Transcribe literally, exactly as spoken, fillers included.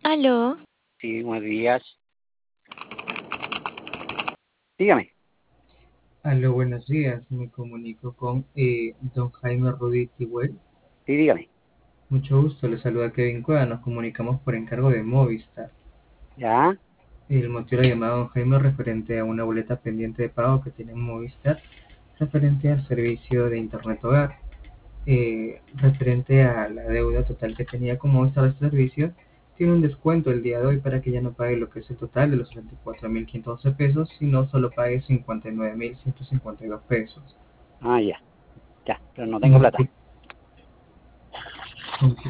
Aló, Sí, buenos días. Dígame. Aló, buenos días. Me comunico con eh, don Jaime Rodríguez Güell. Sí, dígame. Mucho gusto, le saluda Kevin Cueva. Nos comunicamos por encargo de Movistar. ¿Ya? El motivo de la llamada, don Jaime, es referente a una boleta pendiente de pago que tiene Movistar, referente al servicio de Internet Hogar, eh, referente a la deuda total que tenía con Movistar de este servicio. Tiene un descuento el día de hoy para que ya no pague lo que es el total de los veinticuatro mil quinientos doce pesos, sino solo pague cincuenta y nueve mil ciento cincuenta y dos pesos. Ah, ya. Ya, pero no tengo No sé plata. si